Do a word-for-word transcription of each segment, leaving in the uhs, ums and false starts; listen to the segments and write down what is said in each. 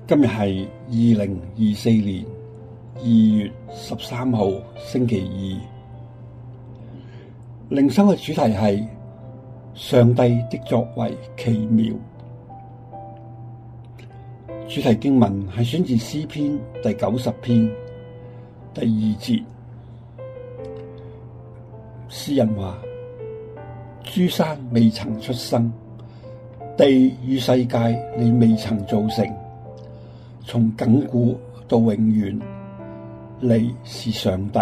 今日係二零二四年二月十三號星期二，靈修嘅主題係上帝的作為奇妙。主題經文係選自詩篇第九十篇第二節，詩人話：諸山未曾出生，地與世界你未曾造成，從亙古到永遠，你是上帝。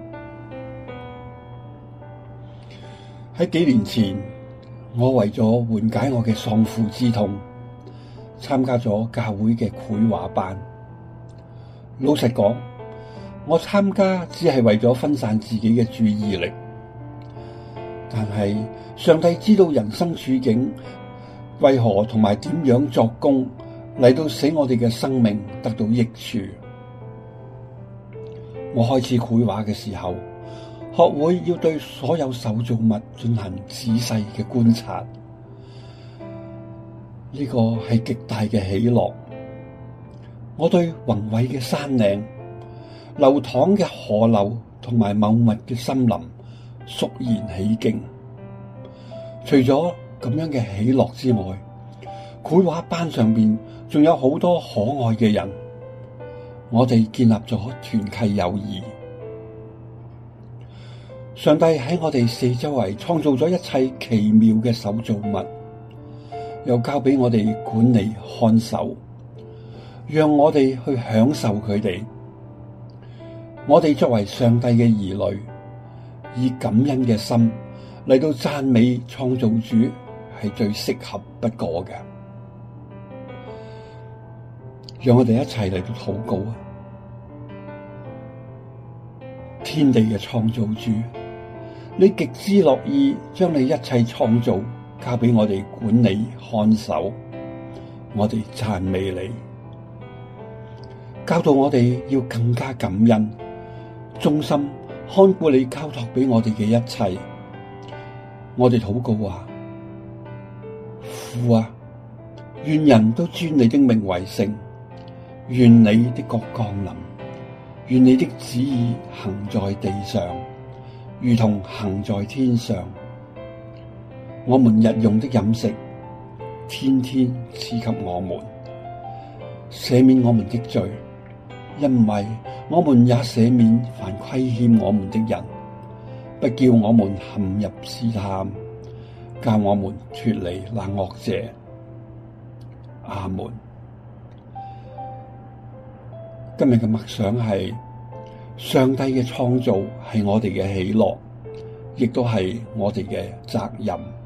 喺幾年前，我為咗緩解我嘅喪父之痛，參加咗教會嘅繪畫班。老實講，我參加只係為咗分散自己嘅注意力，但係上帝知道人生處境為何同埋點樣作工嚟到使我哋嘅生命得到益處。我開始繪畫嘅時候，學會要對所有受造物進行仔細嘅觀察，呢個係極大嘅喜樂。我對宏偉嘅山嶺、流淌嘅河流同埋茂密嘅森林肅然起敬。除咗咁樣嘅喜樂之外，繪畫班上邊仲有好多可愛嘅人，我哋建立咗團契友誼。上帝喺我哋四周圍創造咗一切奇妙嘅受造物，又交俾我哋管理看守，讓我哋去享受佢哋。我哋作為上帝嘅兒女，以感恩嘅心嚟到讚美創造主，係最適合不過嘅。讓我哋一齊嚟到禱告啊！天地嘅創造主，你極之樂意將你一切創造交俾我哋管理看守，我哋讚美你，教導我哋要更加感恩，忠心看顧你交託俾我哋嘅一切。我哋禱告話：父啊，願人都尊你的名為聖，願你的國降臨，願你的旨意行在地上，如同行在天上。我們日用的飲食，天天賜給我們，赦免我們的罪，因為我們也赦免凡虧欠我們的人，不叫我們陷入試探，教我們脫離那惡者。阿門。今日嘅默想係上帝嘅創造係我哋嘅喜樂，亦都係我哋嘅責任。